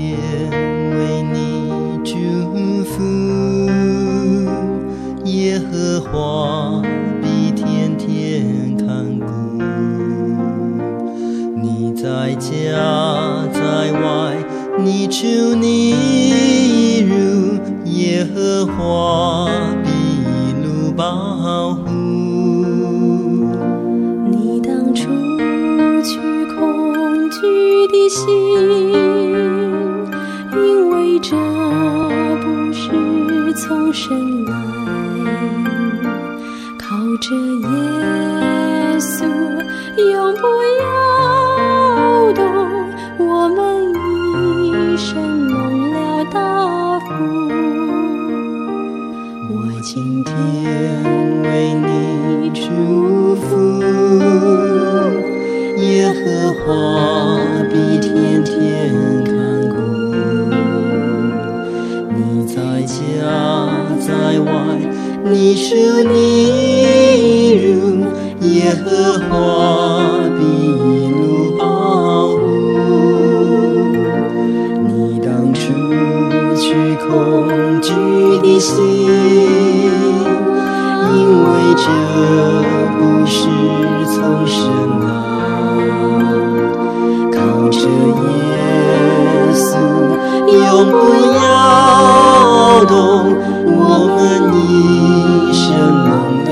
天为你祝福，耶和华必天天看顾。你在家在外，你出你入，耶和华必一路保护。 你当除去恐惧的心，因为这不是从神来，靠着耶稣永不摇动，我们一生蒙了大福。 我今天为你祝福，耶和华必天天看顾。你在家在外，你出你入，耶和华必一路保护。你当除去恐惧的心，因为这不是从神来，靠着耶稣永不摇动，我们一生蒙